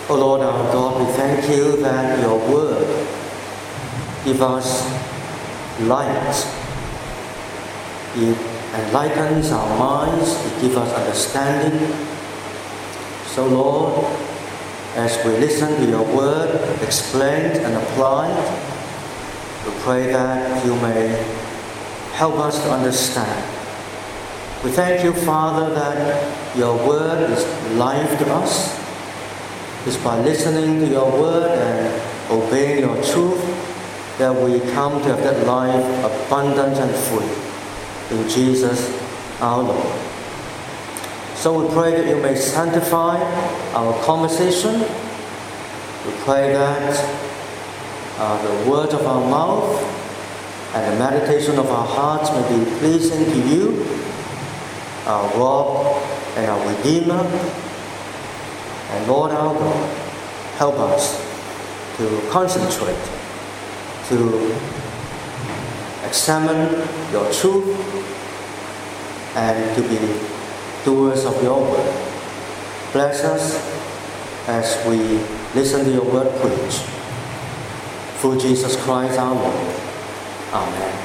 O Lord our God, we thank you that your word gives us light. It enlightens our minds, it gives us understanding. So Lord, as we listen to your word explained and applied, we pray that you may help us to understand. We thank you, Father, that your word is life to us. It's by listening to your word and obeying your truth that we come to have that life abundant and free. In Jesus our Lord. So we pray that you may sanctify our conversation. We pray that the words of our mouth and the meditation of our hearts may be pleasing to you, our rock and our Redeemer. And Lord our God, help us to concentrate, to examine your truth, and to be doers of your word. Bless us as we listen to your word preached. Through Jesus Christ our Lord. Amen.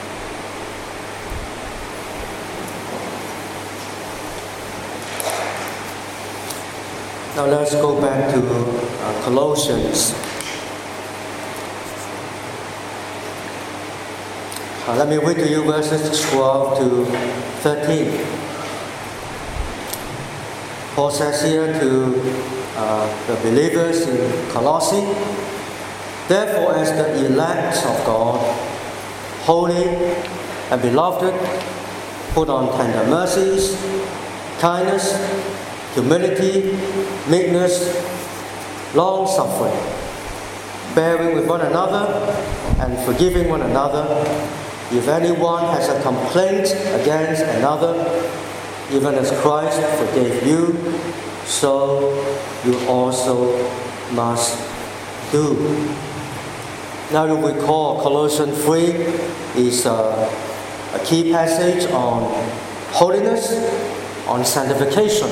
Now let's go back to Colossians. Let me read to you verses 12 to 13. Paul says here to the believers in Colossae, therefore as the elect of God, holy and beloved, put on tender mercies, kindness, humility, meekness, long-suffering, bearing with one another and forgiving one another. If anyone has a complaint against another, even as Christ forgave you, so you also must do. Now you recall Colossians 3 is a key passage on holiness, on sanctification.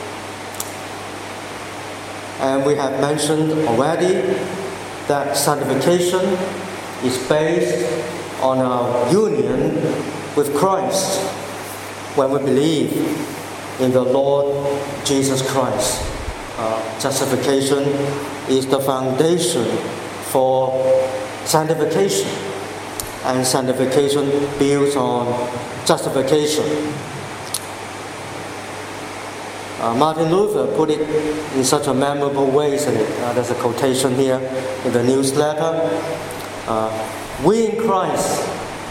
And we have mentioned already that sanctification is based on our union with Christ when we believe in the Lord Jesus Christ. Justification is the foundation for sanctification, and sanctification builds on justification. Martin Luther put it in such a memorable way, isn't it? There's a quotation here in the newsletter. We in Christ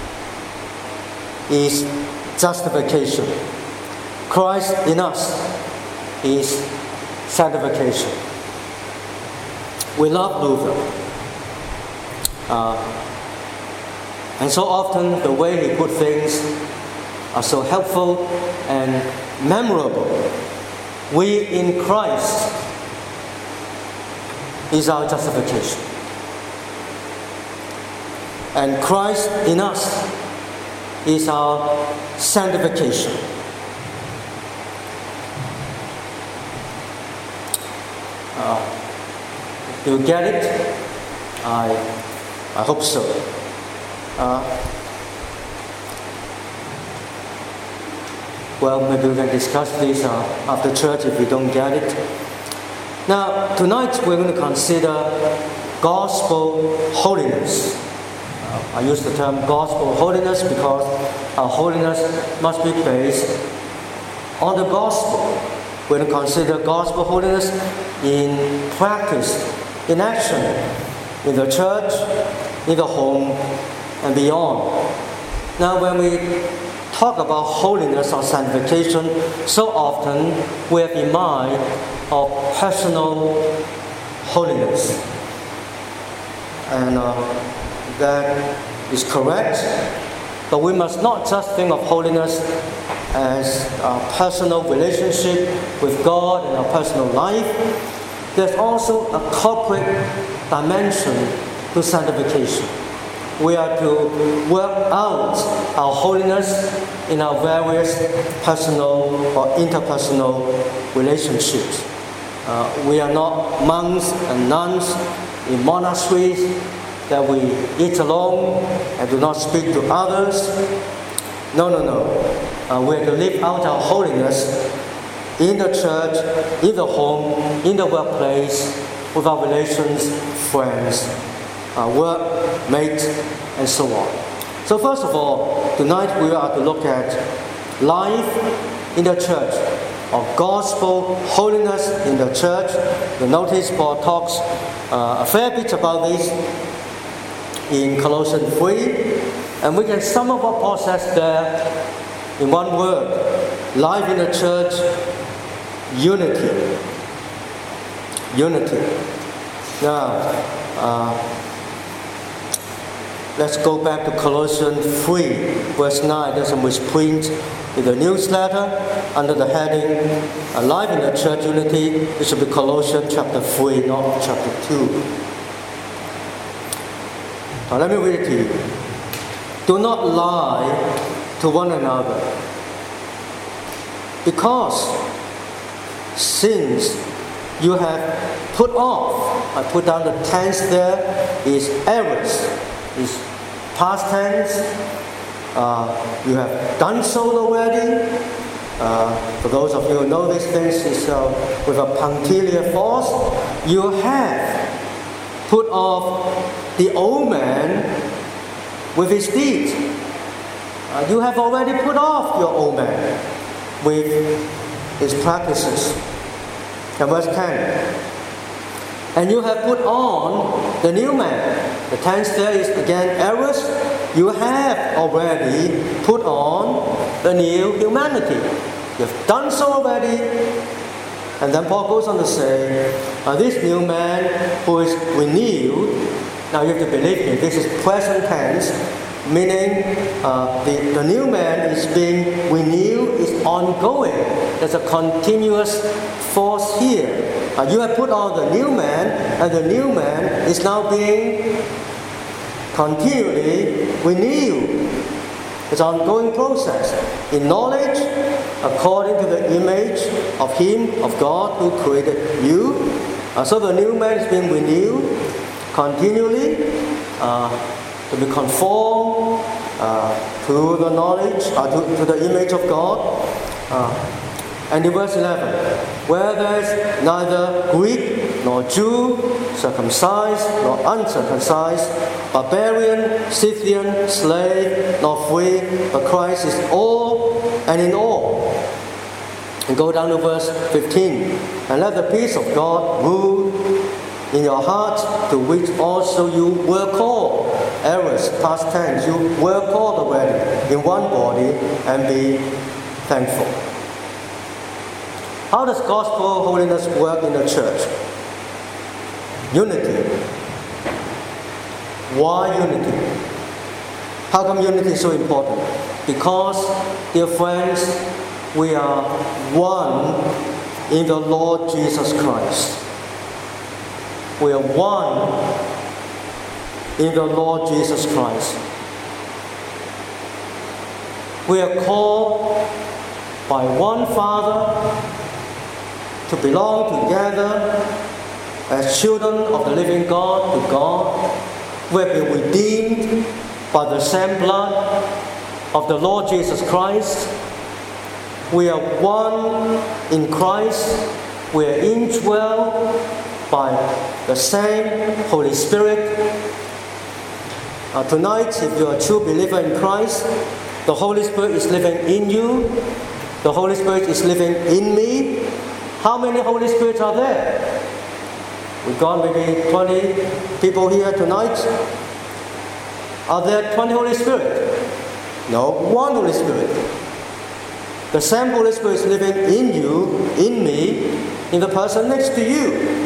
is justification. Christ in us is sanctification. We love Luther. And so often the way he put things are so helpful and memorable. We in Christ is our justification. And Christ in us is our sanctification. Do you get it? I hope so. Well, maybe we can discuss this after church if we don't get it. Now, tonight we're going to consider gospel holiness. I use the term gospel holiness because our holiness must be based on the gospel. We're going to consider gospel holiness in practice, in action, in the church, in the home, and beyond. Now, when we talk about holiness or sanctification, so often we have in mind of personal holiness. And that is correct, but we must not just think of holiness as our personal relationship with God and our personal life. There's also a corporate dimension to sanctification. We are to work out our holiness in our various personal or interpersonal relationships. We are not monks and nuns in monasteries that we eat alone and do not speak to others. No. We are to live out our holiness in the church, in the home, in the workplace, with our relations, friends, work, mates, and so on. So first of all, tonight we are to look at life in the church, or gospel holiness in the church. You notice Paul talks a fair bit about this in Colossians 3, and we can sum up what Paul says there in one word: life in the church, unity. Unity. Now, let's go back to Colossians 3, verse 9. There's a misprint in the newsletter under the heading Life in the Church Unity. It should be Colossians chapter 3, not chapter 2. Now let me read it to you. Do not lie to one another, because since you have put off, I put down the tense there, is errors, is past tense. You have done so already. For those of you who know these things, it's with a punctiliar force. You have put off the old man with his deeds. You have already put off your old man with his practices. And verse 10. And you have put on the new man. The tense there is again errors. You have already put on the new humanity. You've done so already. And then Paul goes on to say, this new man who is renewed. Now you have to believe me, this is present tense, meaning the new man is being renewed, is ongoing. There's a continuous force here. You have put on the new man, and the new man is now being continually renewed. It's an ongoing process. In knowledge, according to the image of Him, of God, who created you. So the new man is being renewed continually to be conformed to the knowledge, to the image of God. And in verse 11, where there is neither Greek nor Jew, circumcised nor uncircumcised, barbarian, Scythian, slave, nor free, but Christ is all and in all. And go down to verse 15. And let the peace of God rule in your hearts, to which also you were called. Errors, past tense, you were called already in one body, and be thankful. How does gospel holiness work in the church? Unity. Why unity? How come unity is so important? Because, dear friends, we are one in the Lord Jesus Christ. We are one in the Lord Jesus Christ. We are called by one Father to belong together as children of the living God to God. We have been redeemed by the same blood of the Lord Jesus Christ. We are one in Christ. We are indwelled by the same Holy Spirit. Tonight, if you are a true believer in Christ, the Holy Spirit is living in you. The Holy Spirit is living in me. How many Holy Spirits are there? We've got maybe 20 people here tonight. Are there 20 Holy Spirit? No, one Holy Spirit. The same Holy Spirit is living in you, in me, in the person next to you.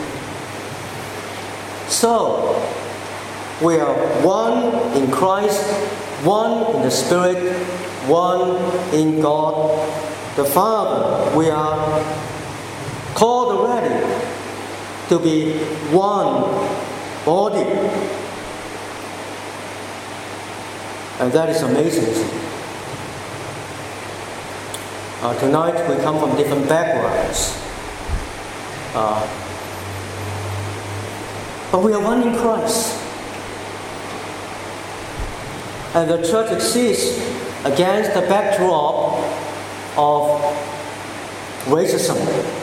So, we are one in Christ, one in the Spirit, one in God the Father. We are called already to be one body. And that is amazing. Tonight we come from different backgrounds. But we are one in Christ. And the church exists against the backdrop of racism.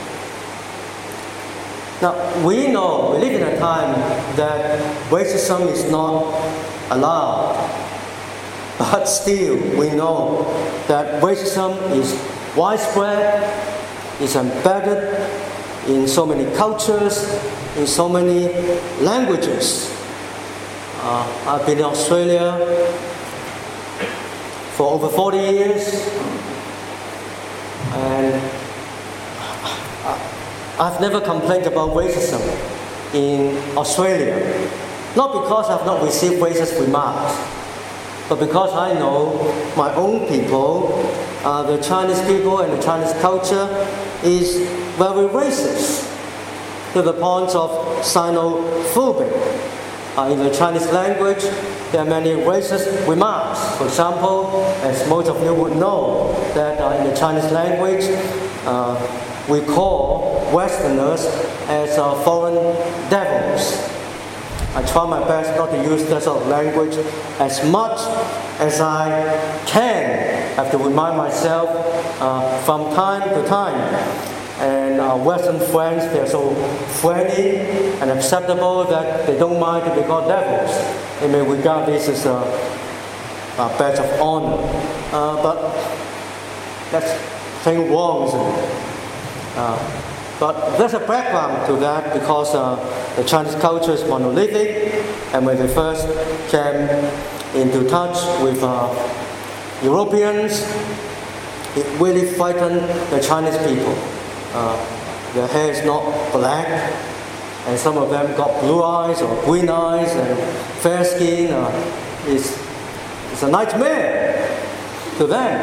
Now, we know, we live in a time that racism is not allowed. But still, we know that racism is widespread, is embedded in so many cultures, in so many languages. I've been in Australia for over 40 years, and I've never complained about racism in Australia. Not because I've not received racist remarks, but because I know my own people, the Chinese people and the Chinese culture is very racist to the point of xenophobic. In the Chinese language, there are many racist remarks. For example, as most of you would know, that in the Chinese language, we call Westerners as foreign devils. I try my best not to use that sort of language as much as I can. I have to remind myself from time to time. And our Western friends, they're so friendly and acceptable that they don't mind to be called devils. They may regard this as a badge of honor. But that's saying wrong, isn't it? But there's a background to that because the Chinese culture is monolithic, and when they first came into touch with Europeans, it really frightened the Chinese people. Their hair is not black, and some of them got blue eyes or green eyes and fair skin. It's a nightmare to them.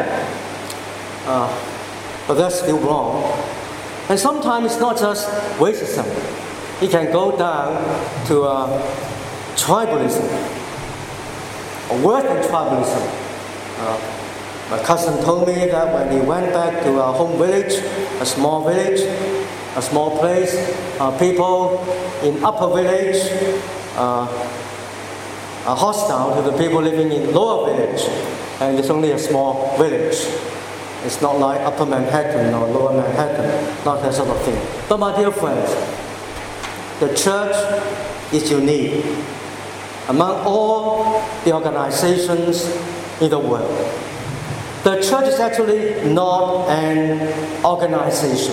But that's still wrong. And sometimes it's not just racism. It can go down to tribalism, or worse than tribalism. My cousin told me that when he went back to our home village, a small place, people in upper village are hostile to the people living in lower village, and it's only a small village. It's not like Upper Manhattan or Lower Manhattan, not that sort of thing. But my dear friends, the church is unique among all the organizations in the world. The church is actually not an organization.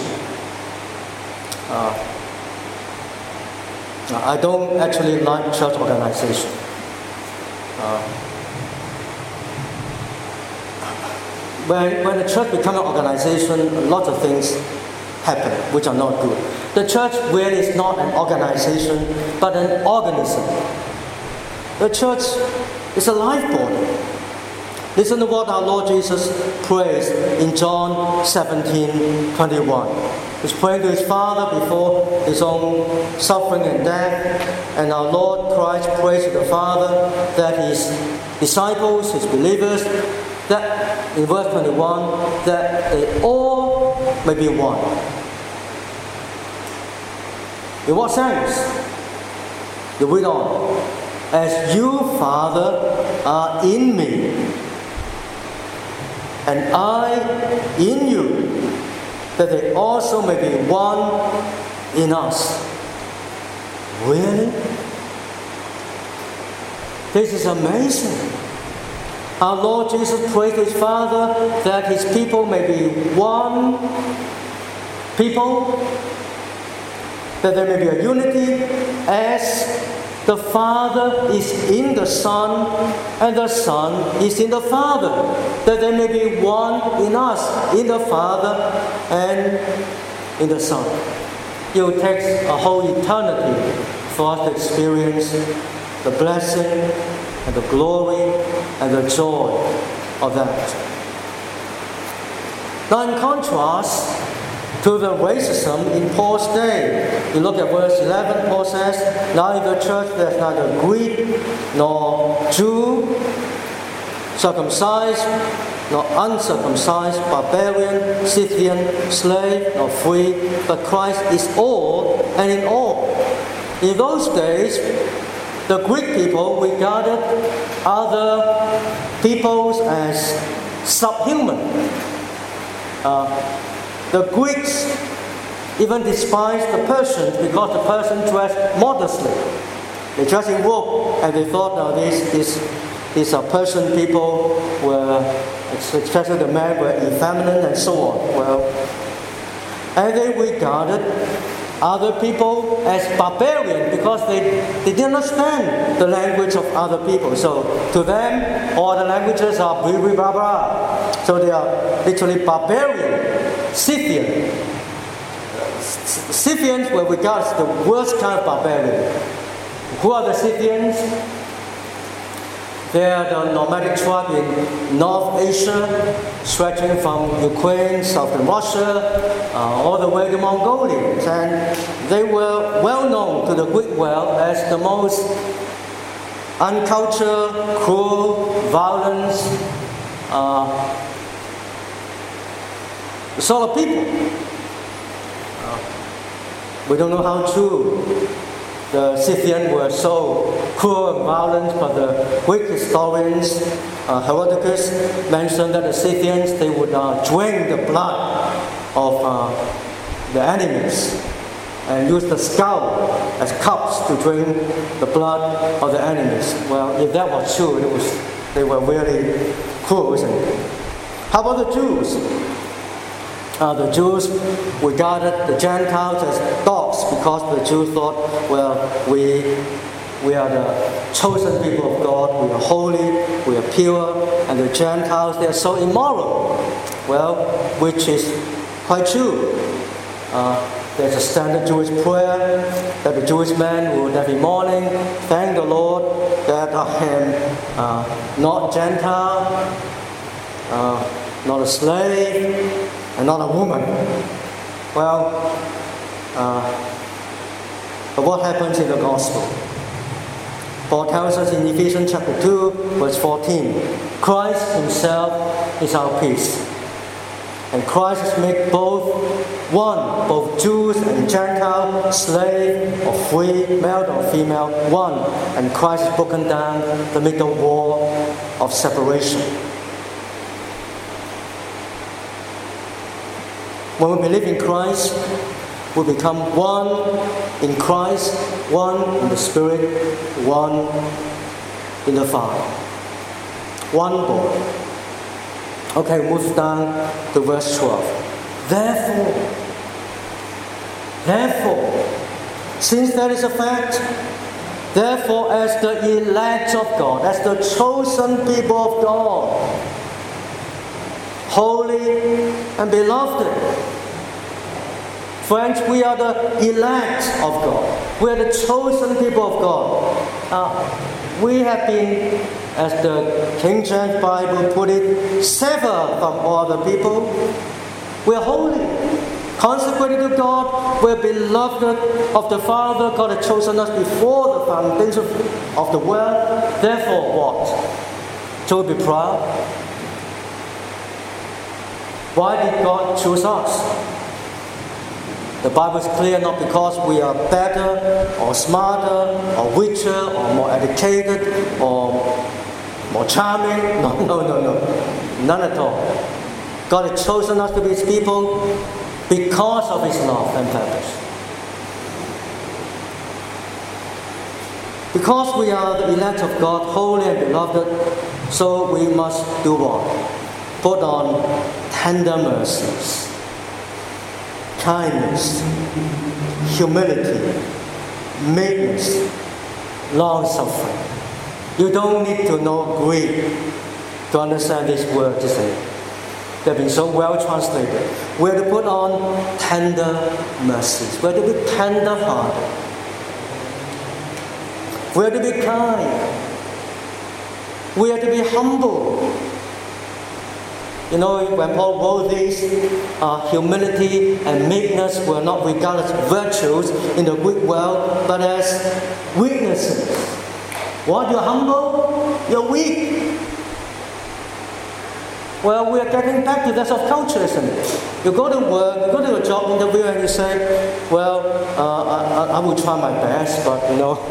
I don't actually like church organization. When the church becomes an organization, a lot of things happen which are not good. The church really is not an organization, but an organism. The church is a life body. Listen to what our Lord Jesus prays in John 17:21. He's praying to his Father before his own suffering and death, and our Lord Christ prays to the Father that his disciples, his believers, that in verse 21, that they all may be one. In what sense? You read on. As you, Father, are in me, and I in you, that they also may be one in us. Really? This is amazing. Our Lord Jesus prayed to his Father that his people may be one people, that there may be a unity as the Father is in the Son and the Son is in the Father, that there may be one in us, in the Father and in the Son. It will take a whole eternity for us to experience the blessing and the glory and the joy of that. Now, in contrast to the racism in Paul's day, you look at verse 11, Paul says, now in the church there's neither Greek nor Jew, circumcised nor uncircumcised, barbarian, Scythian, slave, nor free, but Christ is all and in all. In those days, the Greek people regarded other peoples as subhuman. The Greeks even despised the Persians because the Persians dressed modestly. They dressed in robe, and they thought these Persian people were, especially the men, were effeminate and so on. And they regarded other people as barbarian because they didn't understand the language of other people. So to them, all the languages are blah, blah, blah, blah. So they are literally barbarian, Scythian. Scythians were regarded as the worst kind of barbarian. Who are the Scythians? They are the nomadic tribe in North Asia, stretching from Ukraine, southern Russia, all the way to Mongolia. And they were well known to the Greek world as the most uncultured, cruel, violent sort of people. We don't know how true the Scythians were so cruel and violent, but the Greek historians, Herodotus, mentioned that the Scythians, they would drain the blood of the enemies and use the skull as cups to drink the blood of the enemies. Well, if that was true, they were really cruel, isn't it? How about the Jews? The Jews regarded the Gentiles as dogs because the Jews thought, well, we are the chosen people of God, we are holy, we are pure, and the Gentiles, they are so immoral. Well, which is quite true. There's a standard Jewish prayer that the Jewish man would every morning thank the Lord that I am not Gentile, not a slave, and not a woman. Well, but what happens in the gospel? Paul tells us in Ephesians chapter 2, verse 14, Christ himself is our peace. And Christ has made both one, both Jews and Gentile, slave or free, male or female, one. And Christ has broken down the middle wall of separation. When we believe in Christ, we become one in Christ, one in the Spirit, one in the Father. One body. Okay, move down to verse 12. Therefore, since that is a fact, therefore as the elect of God, as the chosen people of God, holy and beloved. Friends, we are the elect of God. We are the chosen people of God. We have been, as the King James Bible put it, severed from all the people. We are holy, consecrated to God. We are beloved of the Father. God has chosen us before the foundation of the world. Therefore, what? Shall we be proud? Why did God choose us? The Bible is clear, not because we are better or smarter or richer or more educated or more charming. No. None at all. God has chosen us to be His people because of His love and purpose. Because we are the elect of God, holy and beloved, so we must do what? Put on tender mercies, kindness, humility, meekness, long-suffering. You don't need to know Greek to understand this word, is it? They've been so well translated. We're to put on tender mercies. We're to be tender-hearted. We're to be kind. We are to be humble. You know, when Paul wrote these, humility and meekness were not regarded as virtues in the Greek world, but as weaknesses. What? You're humble? You're weak. Well, we are getting back to that sort of culture, isn't it? You go to work, you go to a job interview and you say, well, I will try my best, but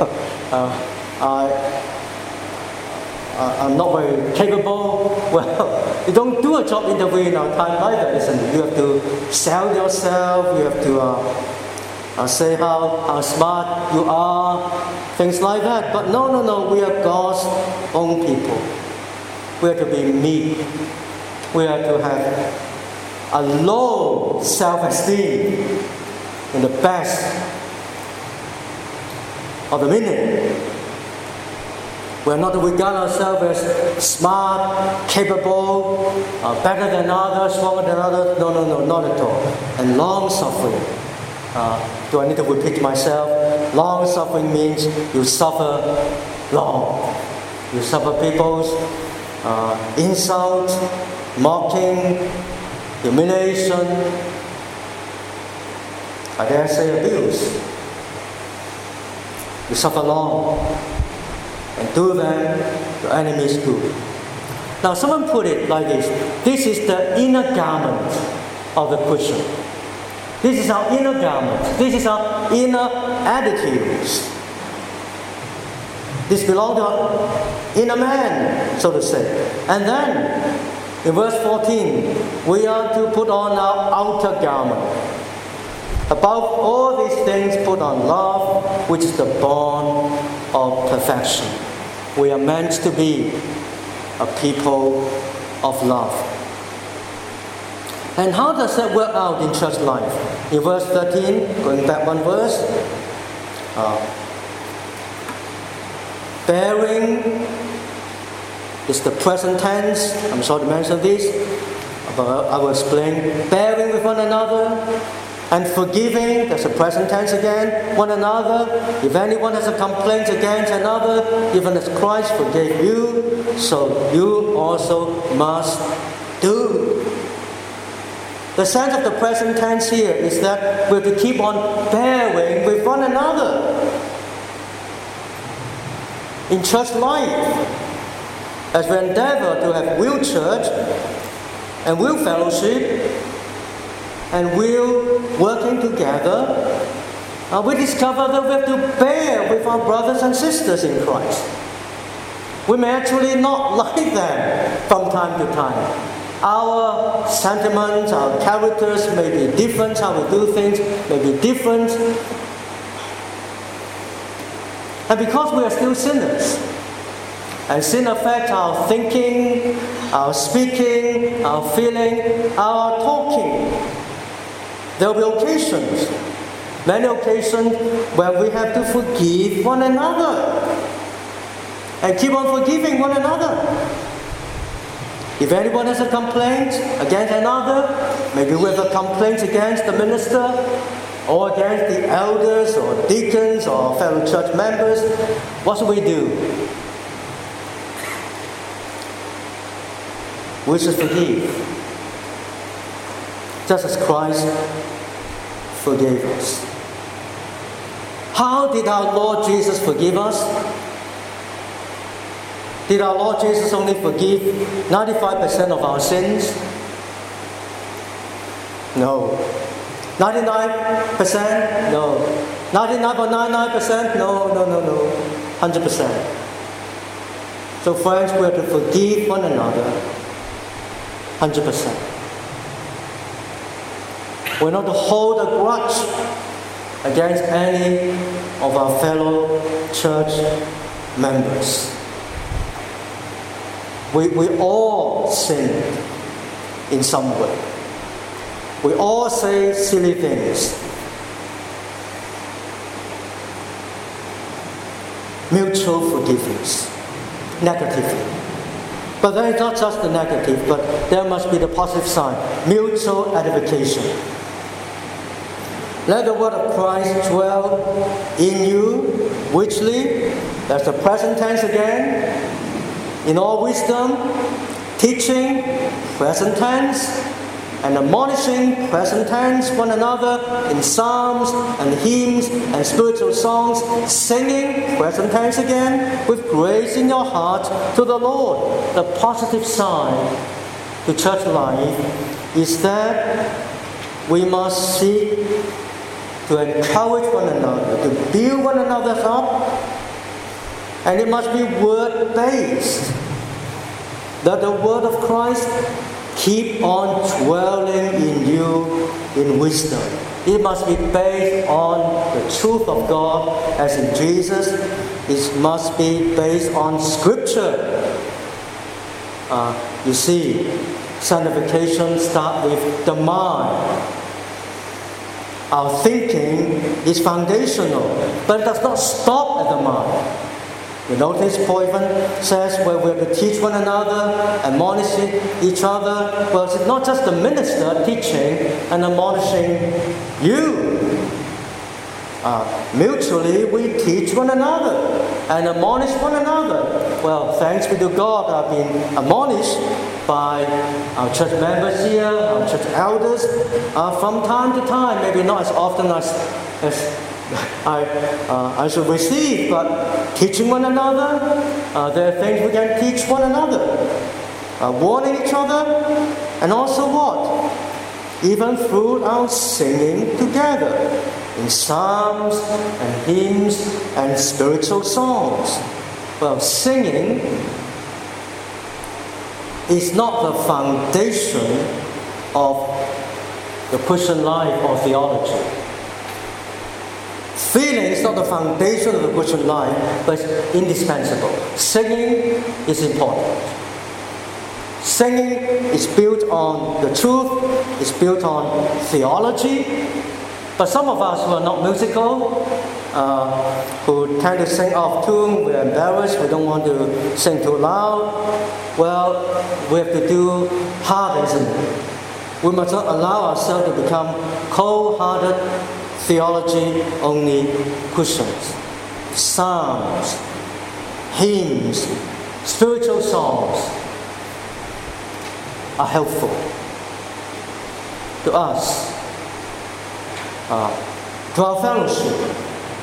I'm not very capable. Well, you don't do a job interview in our time like that, isn't it? You have to sell yourself, you have to say how smart you are, things like that. But no, we are God's own people. We are to be meek. We are to have a low self-esteem in the best of the meaning. We are not to regard ourselves as smart, capable, better than others, stronger than others. No, not at all. And long-suffering. Do I need to repeat myself? Long-suffering means you suffer long. You suffer people's insult, mocking, humiliation, I dare say abuse. You suffer long, and do them your enemies do. Now someone put it like this: this is the inner garment of the Christian. This is our inner garment. This is our inner attitudes. This belongs to our inner man, so to say. And then, in verse 14, we are to put on our outer garment. Above all these things, put on love, which is the bond of perfection. We are meant to be a people of love. And how does that work out in church life? In verse 13, going back one verse, bearing is the present tense. I'm sorry to mention this, but I will explain. Bearing with one another and forgiving, that's the present tense again, one another. If anyone has a complaint against another, even as Christ forgave you, so you also must do. The sense of the present tense here is that we're to keep on bearing with one another. In church life, as we endeavor to have real church and real fellowship and real working together, we discover that we have to bear with our brothers and sisters in Christ. We may actually not like them from time to time. Our sentiments, our characters may be different, how we do things may be different. And because we are still sinners, and sin affects our thinking, our speaking, our feeling, our talking, there will be occasions, many occasions, where we have to forgive one another and keep on forgiving one another. If anyone has a complaint against another, maybe we have a complaint against the minister or against the elders or deacons or fellow church members, what should we do? We should forgive, just as Christ forgave us. How did our Lord Jesus forgive us? Did our Lord Jesus only forgive 95% of our sins? No. 99%? No. 99.99%? No. 100%. So friends, we are to forgive one another 100%. We're not to hold a grudge against any of our fellow church members. We all sin in some way. We all say silly things. Mutual forgiveness, negatively. But there is not just the negative, but there must be the positive side, mutual edification. Let the word of Christ dwell in you richly. That's the present tense again. In all wisdom, teaching, present tense, and admonishing, present tense, one another in psalms and hymns and spiritual songs, singing, present tense again, with grace in your heart to the Lord. The positive side to church life is that we must seek to encourage one another, to build one another up, and it must be word-based. That the word of Christ keep on dwelling in you in wisdom. It must be based on the truth of God, as in Jesus. It must be based on Scripture. You see, sanctification starts with the mind. Our thinking is foundational, but it does not stop at the mind. You notice Paul even says, well, we have to teach one another, admonish each other. Well, it's not just the minister teaching and admonishing you. Mutually, we teach one another and admonish one another. Well, thanks be to God, I've been admonished by our church members here, our church elders, from time to time, maybe not as often as I should receive, but teaching one another, there are things we can teach one another, warning each other, and also what? Even through our singing together in psalms and hymns and spiritual songs. Well, singing is not the foundation of the Christian life or theology. Feeling is not the foundation of the Christian life, but it's indispensable. Singing is important. Singing is built on the truth, it's built on theology. But some of us who are not musical, who tend to sing off tune, we're embarrassed, we don't want to sing too loud. Well, we have to do hard, isn't it? We must not allow ourselves to become cold-hearted, theology-only Christians. Psalms, hymns, spiritual songs are helpful to us, to our fellowship.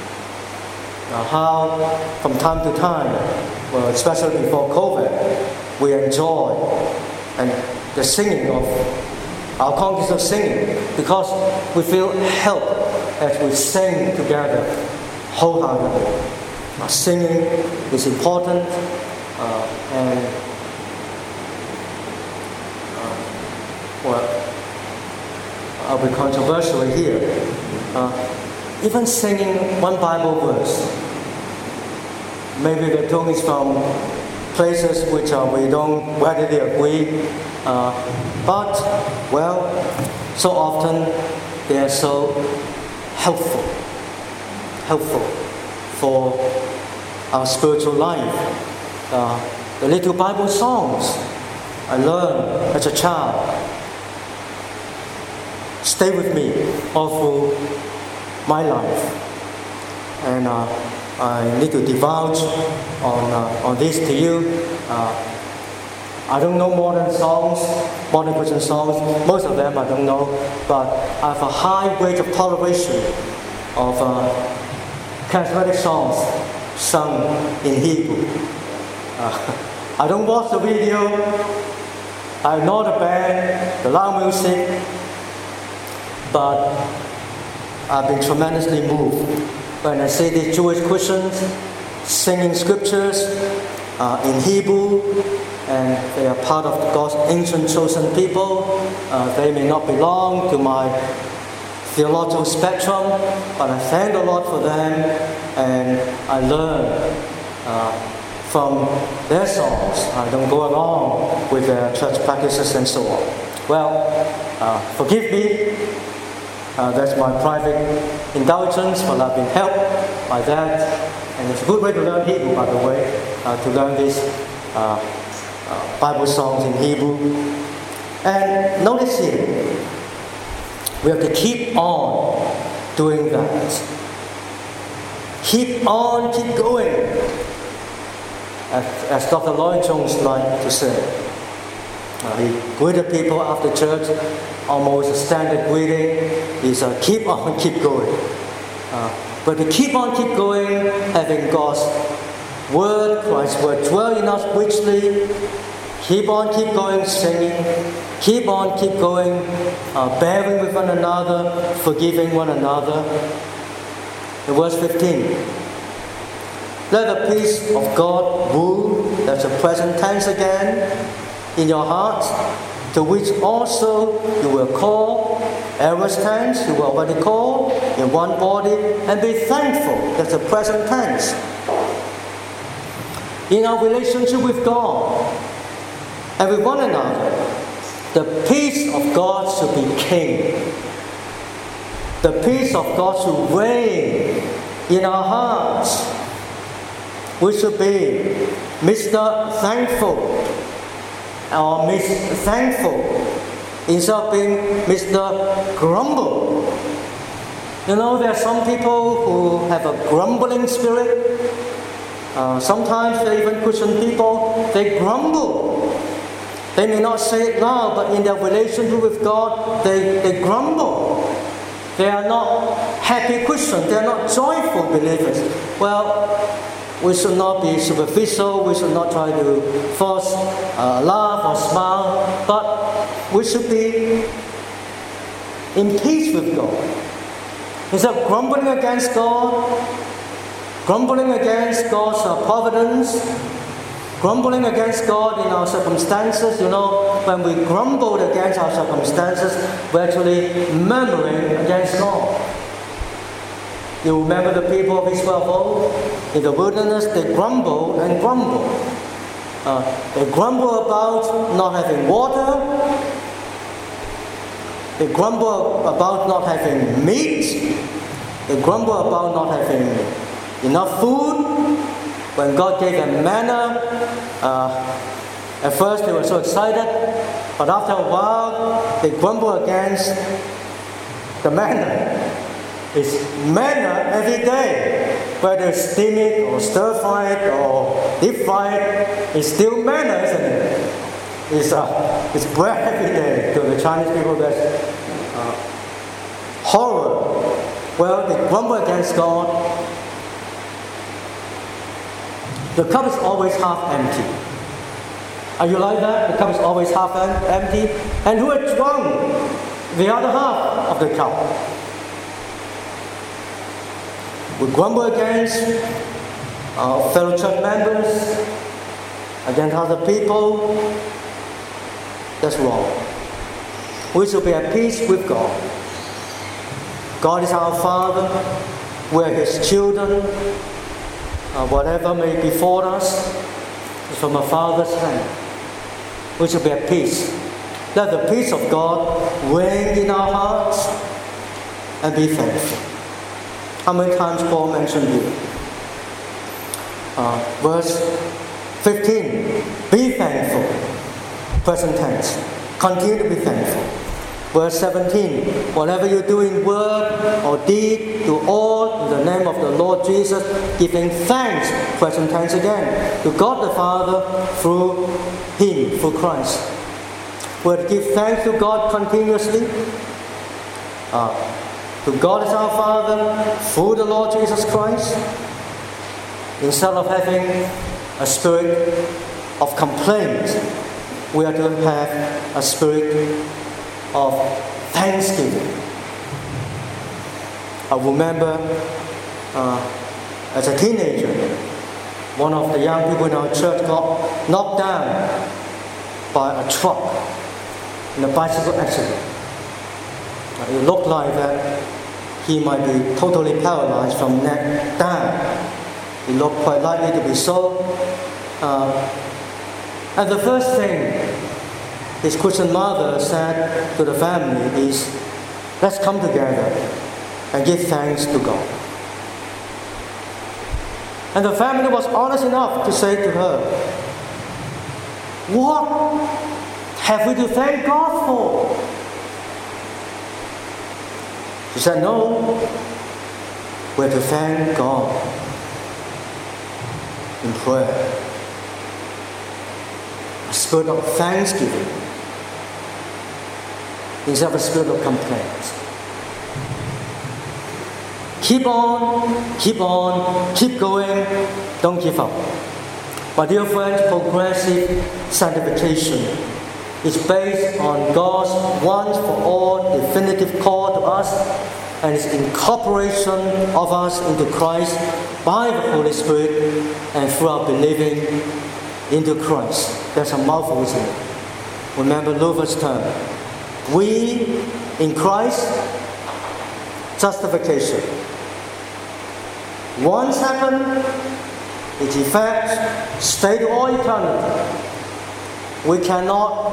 How from time to time, well, especially before COVID, we enjoy and the singing of our congregation singing, because we feel help as we sing together wholeheartedly. Singing is important, and well, I'll be controversial here. Even singing one Bible verse, maybe the tone is from places which we don't readily agree, but, well, so often they are so helpful for our spiritual life. The little Bible songs I learned as a child stay with me all through my life, and I need to divulge on this to you. I don't know modern songs, modern Christian songs. Most of them I don't know, but I have a high rate of toleration of charismatic songs sung in Hebrew. I don't watch the video. I ignore the band, the loud music, but I've been tremendously moved when I see these Jewish Christians singing scriptures in Hebrew, and they are part of God's ancient chosen people. They may not belong to my theological spectrum, but I thank the Lord for them, and I learn from their songs. I don't go along with their church practices and so on. Well, forgive me. That's my private indulgence, but I've been helped by that. And it's a good way to learn Hebrew, by the way, to learn these Bible songs in Hebrew. And notice here, we have to keep on doing that. Keep on, keep going. As Dr. Lloyd Jones liked to say. He greeted people after church, almost a standard greeting is keep on, keep going. But to keep on, keep going, having God's Word, Christ's Word dwell in us richly, Keep going singing. Keep going bearing with one another, forgiving one another. In verse 15, let the peace of God rule, that's a present tense again, in your hearts, to which also you were called, aorist tense, you were already called, in one body, and be thankful, that's a present tense. In our relationship with God and with one another, the peace of God should be king. The peace of God should reign in our hearts. We should be Mr. Thankful or Miss Thankful instead of being Mr. Grumble. You know, there are some people who have a grumbling spirit. Sometimes they're even Christian people, they grumble. They may not say it loud, but in their relationship with God, they grumble. They are not happy Christians. They are not joyful believers. Well, we should not be superficial. We should not try to force laugh or smile. But we should be in peace with God. Instead of grumbling against God, grumbling against God's providence, grumbling against God in our circumstances. You know, when we grumbled against our circumstances, we're actually murmuring against God. You remember the people of Israel of old? In the wilderness, they grumbled and grumbled. They grumble about not having water. They grumble about not having meat. They grumble about not having enough food. When God gave them manna, at first they were so excited, but after a while they grumble against the manna. It's manna every day, whether it's steam it or stir fried or deep fried, it's still manna, isn't it? It's bread every day. To the Chinese people, that's horror. Well, they grumble against God. The cup is always half empty. Are you like that? The cup is always half empty. And who had drunk the other half of the cup? We grumble against our fellow church members, against other people. That's wrong. We should be at peace with God. God is our Father. We're His children. Whatever may befall us is from a Father's hand. We should be at peace. Let the peace of God reign in our hearts and be thankful. How many times Paul mentioned here? Verse 15, be thankful. Present tense. Continue to be thankful. Verse 17, whatever you do in word or deed, do all in the name of the Lord Jesus, giving thanks, present tense again, to God the Father through Him, through Christ. We're to give thanks to God continuously. To God as our Father, through the Lord Jesus Christ. Instead of having a spirit of complaint, we are to have a spirit of thanksgiving. I remember as a teenager, one of the young people in our church got knocked down by a truck in a bicycle accident. It looked like that he might be totally paralyzed from neck down. It looked quite likely to be so. And the first thing his Christian mother said to the family is, let's come together and give thanks to God. And the family was honest enough to say to her, what have we to thank God for? She said, no, we're to thank God in prayer. A spirit of thanksgiving instead of a spirit of complaint. Keep on, keep going, don't give up. My dear friends, progressive sanctification is based on God's once for all definitive call to us and its incorporation of us into Christ by the Holy Spirit and through our believing into Christ. That's a mouthful, isn't it? Remember Luther's term. We in Christ, justification. Once happened, its effects stay to all eternity. We cannot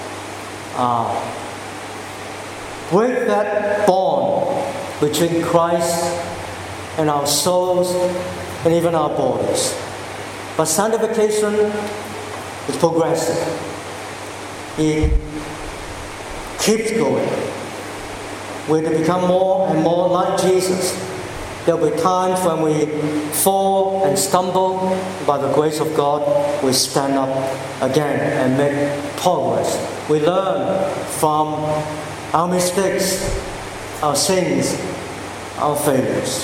break that bond between Christ and our souls and even our bodies. But sanctification is progressive. It keeps going. We're to become more and more like Jesus. There will be times when we fall and stumble. By the grace of God, we stand up again and make progress. We learn from our mistakes, our sins, our failures.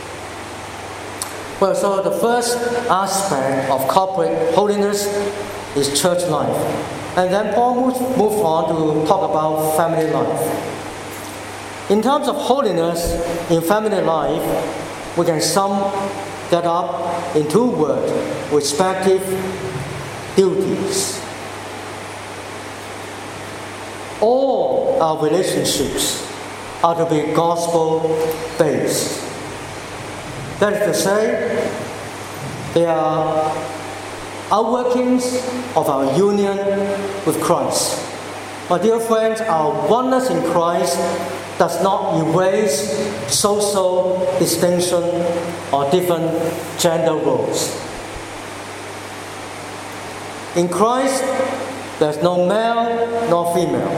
Well, so the first aspect of corporate holiness is church life. And then Paul moved on to talk about family life. In terms of holiness in family life, we can sum that up in two words: respective duties. All our relationships are to be gospel-based. That is to say, they are outworkings of our union with Christ. My dear friends, our oneness in Christ does not erase social distinction or different gender roles. In Christ, there's no male nor female.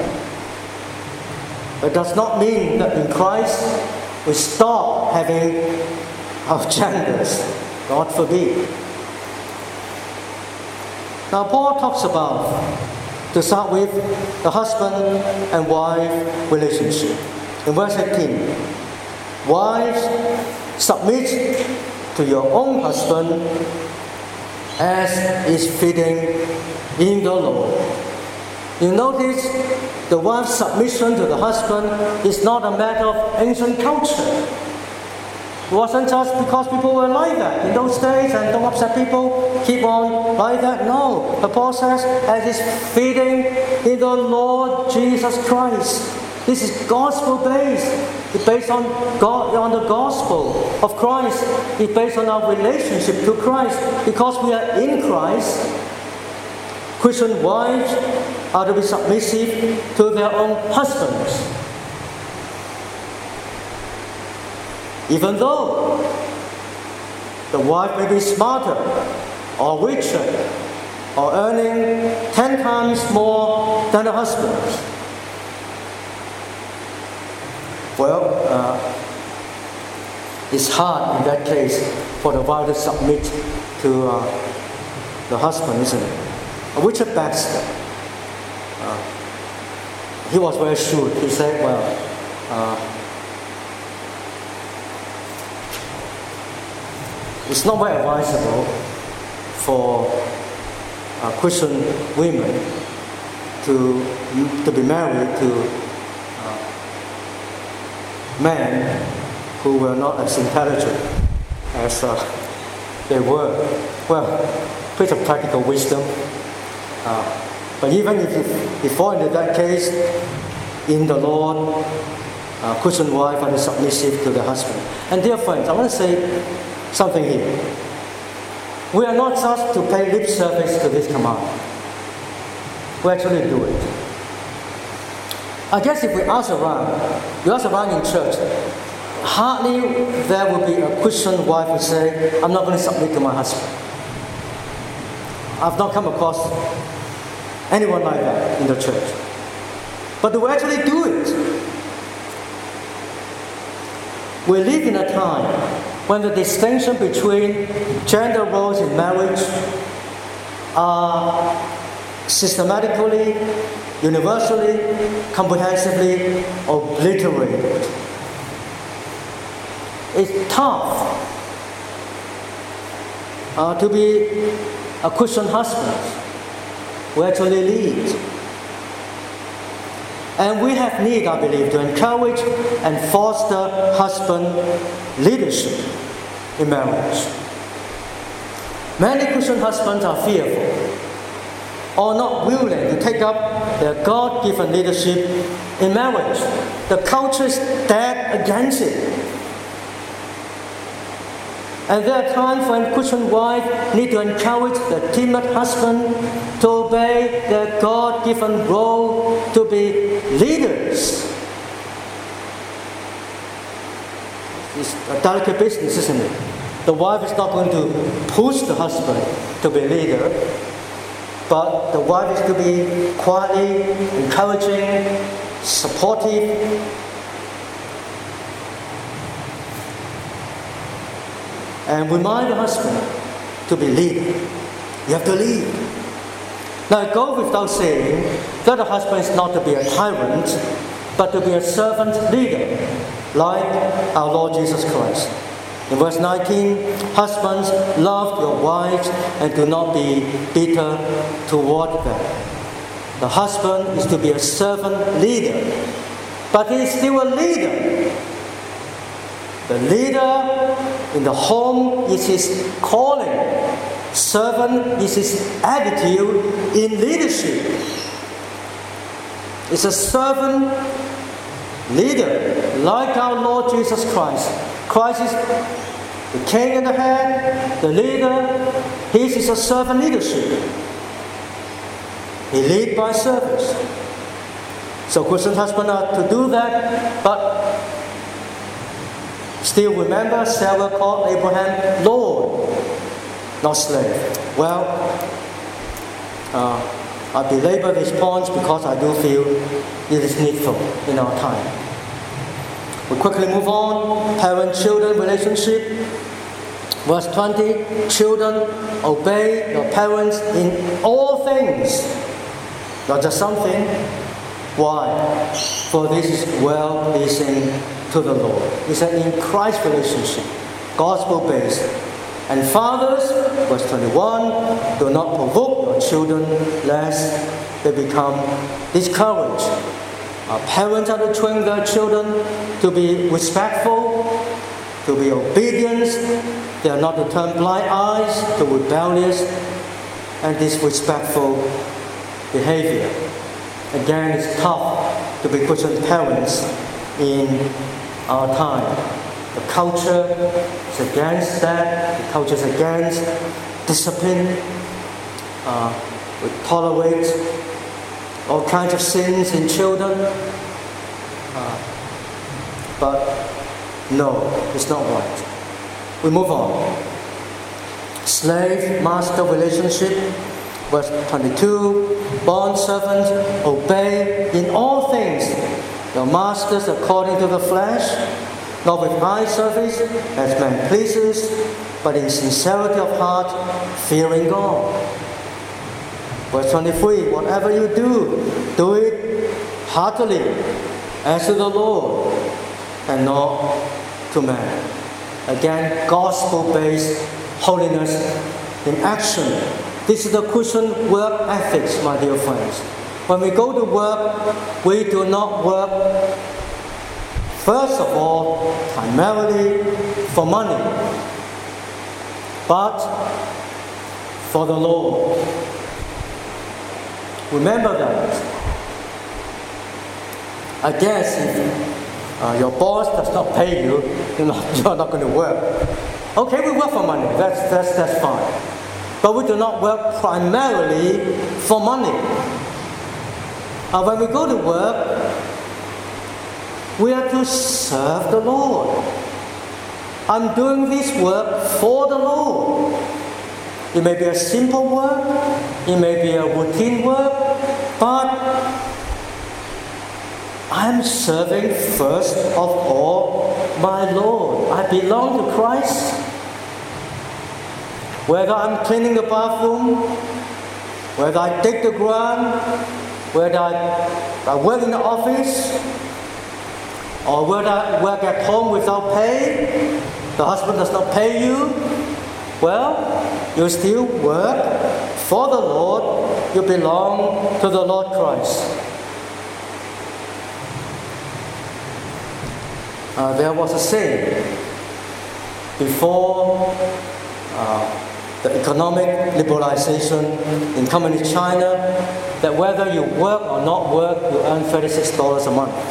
It does not mean that in Christ we stop having our genders. God forbid. Now Paul talks about, to start with, the husband and wife relationship. In verse 18, wives, submit to your own husband as is fitting in the Lord. You notice the wife's submission to the husband is not a matter of ancient culture. It wasn't just because people were like that in those days and don't upset people, keep on like that. No, but Paul says, as is fitting in the Lord Jesus Christ. This is gospel-based. It's based on God, on the gospel of Christ. It's based on our relationship to Christ. Because we are in Christ, Christian wives are to be submissive to their own husbands. Even though the wife may be smarter or richer or earning 10 times more than the husband. Well, it's hard in that case for the wife to submit to the husband, isn't it? Richard Baxter, he was very shrewd. He said, it's not very advisable for Christian women to be married to men who were not as intelligent as they were. Well, bit of practical wisdom. But even if you fall into that case, in the Lord, Christian wife are submissive to the husband. And dear friends, I want to say something here. We are not just to pay lip service to this command. We actually do it. I guess if we ask around in church, hardly there will be a Christian wife who say, I'm not going to submit to my husband. I've not come across anyone like that in the church. But they will actually do it. We live in a time when the distinction between gender roles in marriage are systematically, universally, comprehensively obliterated. It's tough to be a Christian husband will actually lead. And we have need, I believe, to encourage and foster husband leadership in marriage. Many Christian husbands are fearful or not willing to take up their God-given leadership in marriage. The culture is dead against it. And there are times when Christian wives need to encourage their timid husband to obey their God-given role to be leaders. It's a delicate business, isn't it? The wife is not going to push the husband to be leader, but the wife is to be quietly encouraging, supportive, and remind the husband to be leader. You have to lead. Now, it goes without saying that the husband is not to be a tyrant, but to be a servant leader, like our Lord Jesus Christ. In verse 19, husbands, love your wives and do not be bitter toward them. The husband is to be a servant leader, but he is still a leader. The leader in the home is his calling. Servant is his attitude in leadership. It's a servant leader, like our Lord Jesus Christ. Christ is the king and the head, the leader. His is a servant leadership. He leads by service. So Christian husbands are to do that, but still remember, Sarah called Abraham Lord, not slave. Well, I belabor these points because I do feel it is needful in our time. We quickly move on. Parent-children relationship. Verse 20, children, obey your parents in all things, not just something. Why? For this is well-pleasing to the Lord. It's an in Christ relationship, gospel-based. And fathers, verse 21, do not provoke your children lest they become discouraged. Our parents are to train their children to be respectful, to be obedient. They are not to turn blind eyes to rebellious and disrespectful behavior. Again, it's tough to be Christian parents in our time. The culture is against that. The culture is against discipline. We tolerate all kinds of sins in children. But no, it's not right. We move on. Slave-master relationship. Verse 22, bond servants, obey in all things your masters according to the flesh, not with eye service as man pleases, but in sincerity of heart, fearing God. Verse 23, whatever you do it heartily, as to the Lord, and not to man. Again, gospel-based holiness in action. This is the Christian work ethics, my dear friends. When we go to work, we do not work, first of all, primarily for money, but for the Lord. Remember that. I guess if your boss does not pay you, you're not going to work. Okay, we work for money. That's fine. But we do not work primarily for money. When we go to work, we are to serve the Lord. I'm doing this work for the Lord. It may be a simple work, it may be a routine work, but I'm serving first of all my Lord. I belong to Christ. Whether I'm cleaning the bathroom, whether I dig the ground, whether I work in the office, or whether I work at home without pay, the husband does not pay you, Well, you still work for the Lord. You belong to the Lord Christ. There was a saying before the economic liberalization in Communist China that whether you work or not work, you earn $36 a month.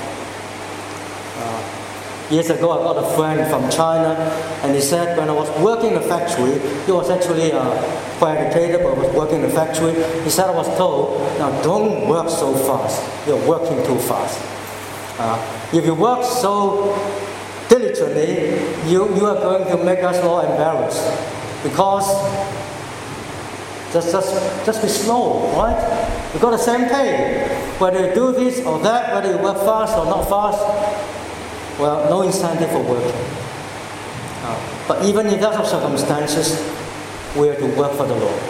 Years ago, I got a friend from China, and he said when I was working in a factory, he was actually quite educated, but was working in a factory. He said I was told, now don't work so fast. You're working too fast. If you work so diligently, you are going to make us all embarrassed. Because just be slow, right? You got the same pay. Whether you do this or that, whether you work fast or not fast, well, no incentive for working. But even in that circumstances, we are to work for the Lord.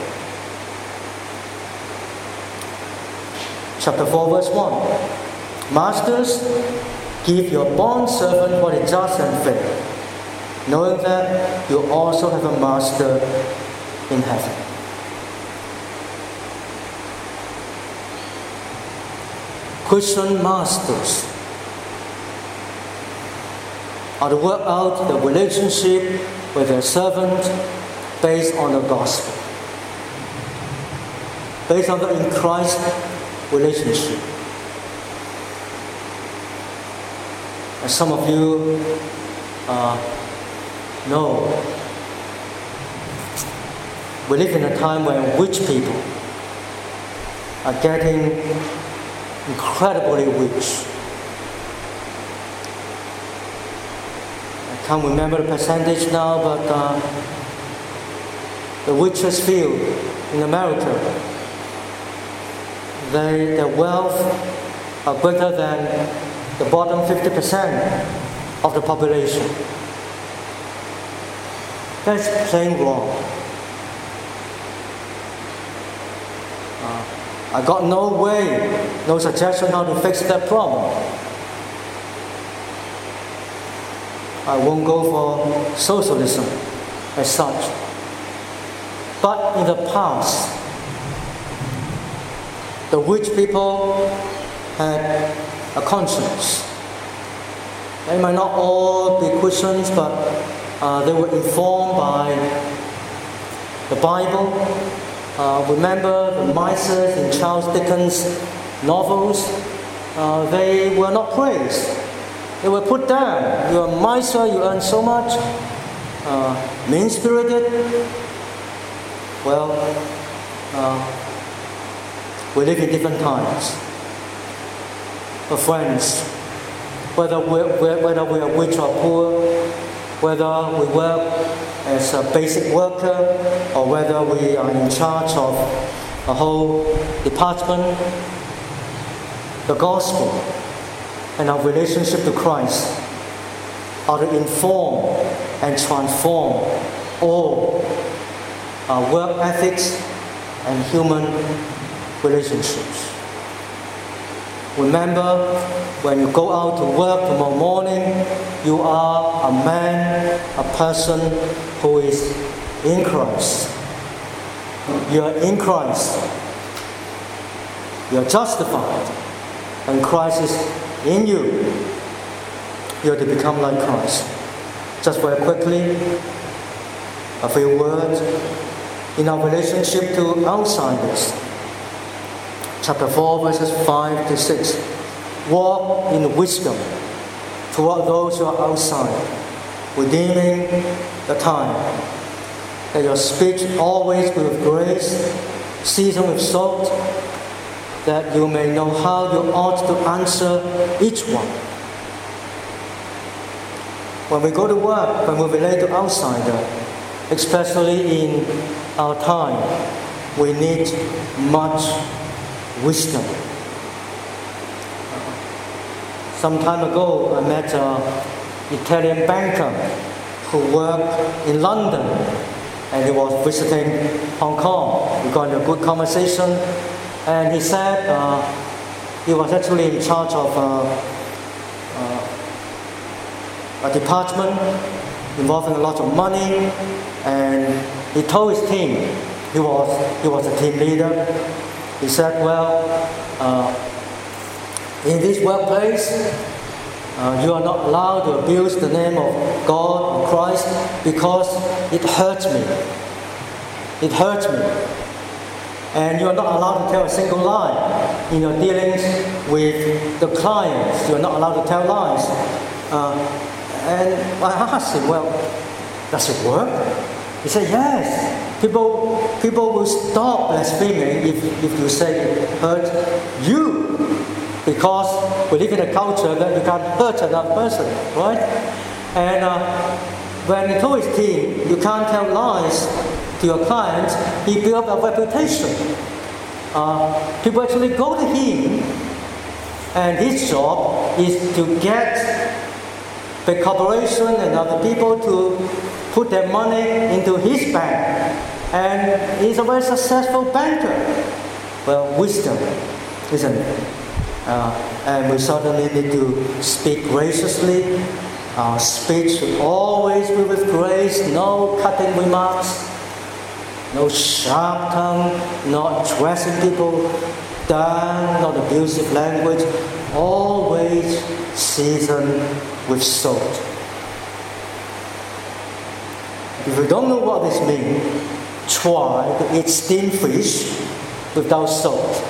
Chapter 4, verse 1. Masters, give your bondservant what is just and fair, knowing that you also have a master in heaven. Christian masters are to work out the relationship with their servant based on the gospel, based on the in Christ relationship. As some of you know, we live in a time when rich people are getting incredibly rich. I can't remember the percentage now, but the richest few in America, their wealth are greater than the bottom 50% of the population. That's plain wrong. I got no way, no suggestion how to fix that problem. I won't go for socialism as such. But in the past, the rich people had a conscience. They might not all be Christians, but they were informed by the Bible. Remember the misers in Charles Dickens' novels? They were not praised. They were put down. You're a miser, you earn so much. Mean-spirited. Well, we live in different times. But friends, whether we are rich or poor, whether we work as a basic worker or whether we are in charge of a whole department, the gospel and our relationship to Christ are to inform and transform all our work ethics and human relationships. Remember, when you go out to work tomorrow morning, you are a man, a person who is in Christ. You are in Christ. You are justified. And Christ is in you. You are to become like Christ. Just very quickly, a few words in our relationship to outsiders. Chapter 4, verses 5 to 6. Walk in wisdom toward those who are outside, redeeming the time. Let your speech always be with grace, seasoned with salt, that you may know how you ought to answer each one. When we go to work, when we relate to outsiders, especially in our time, we need much wisdom. Some time ago, I met an Italian banker who worked in London, and he was visiting Hong Kong. We got into a good conversation, and he said he was actually in charge of a department involving a lot of money, and he told his team, he was a team leader. He said, well, in this workplace, you are not allowed to abuse the name of God or Christ because it hurts me. It hurts me. And you are not allowed to tell a single lie in your dealings with the clients. You are not allowed to tell lies. And I asked him, well, does it work? He said, yes. People will stop blaspheming if you say it hurts you. Because we live in a culture that you can't hurt another person, right? And when he told his team, you can't tell lies to your clients, he built a reputation. People actually go to him, and his job is to get the corporation and other people to put their money into his bank. And he's a very successful banker. Well, wisdom, isn't it? And we certainly need to speak graciously. Our speech should always be with grace, no cutting remarks, no sharp tongue, not dressing people down, not abusive language, always seasoned with salt. If you don't know what this means, try to eat steamed fish without salt.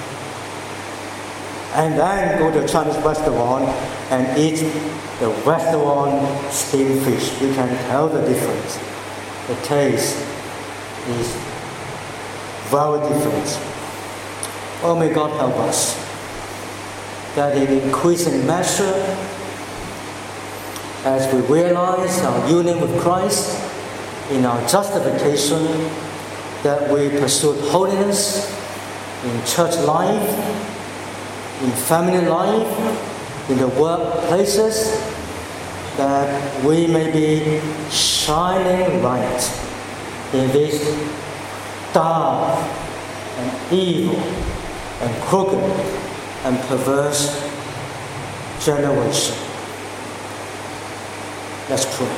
And then go to a Chinese restaurant and eat the restaurant steamed fish. You can tell the difference. The taste is very different. Oh, may God help us that in increasing measure, as we realize our union with Christ in our justification, that we pursue holiness in church life, in family life, in the workplaces, that we may be shining light in this dark and evil and crooked and perverse generation. Let's pray.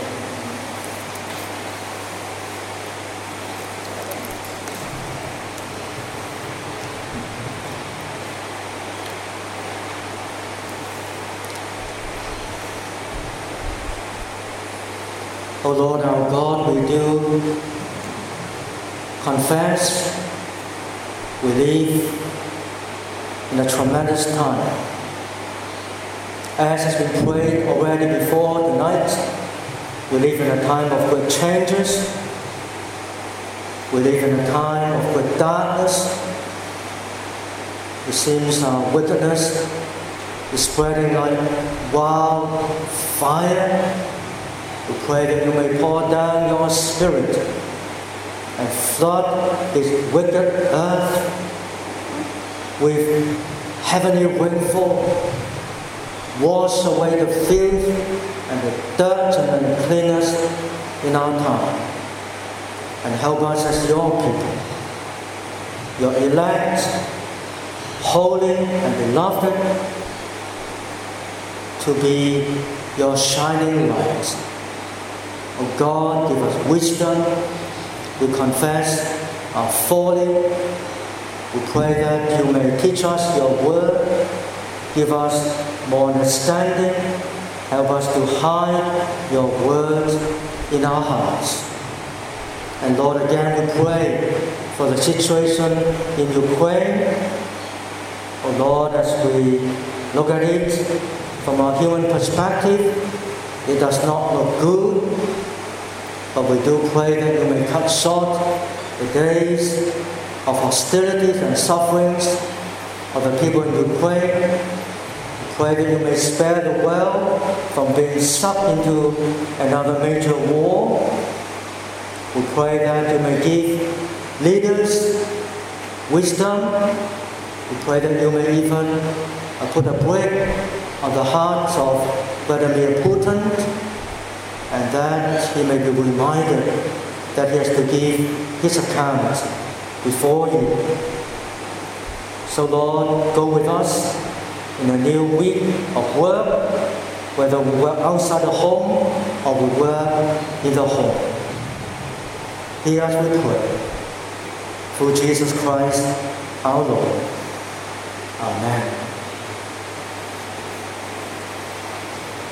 O Lord our God, we do confess we live in a tremendous time. As has been prayed already before tonight, we live in a time of great changes. We live in a time of great darkness. It seems our wickedness is spreading like wildfire. We pray that you may pour down your Spirit and flood this wicked earth with heavenly rainfall. Wash away the filth and the dirt and the uncleanness in our time. And help us as your people, your elect, holy and beloved, to be your shining light. O God, give us wisdom. We confess our folly. We pray that you may teach us your word. Give us more understanding. Help us to hide your word in our hearts. And Lord, again we pray for the situation in Ukraine. Oh Lord, as we look at it from a human perspective, it does not look good. But we do pray that you may cut short the days of hostilities and sufferings of the people in Ukraine. We pray that you may spare the world from being sucked into another major war. We pray that you may give leaders wisdom. We pray that you may even put a break on the hearts of Vladimir Putin, and that he may be reminded that he has to give his account before you. So Lord, go with us in a new week of work, whether we work outside the home or we work in the home. Hear us, we pray. Through Jesus Christ, our Lord. Amen.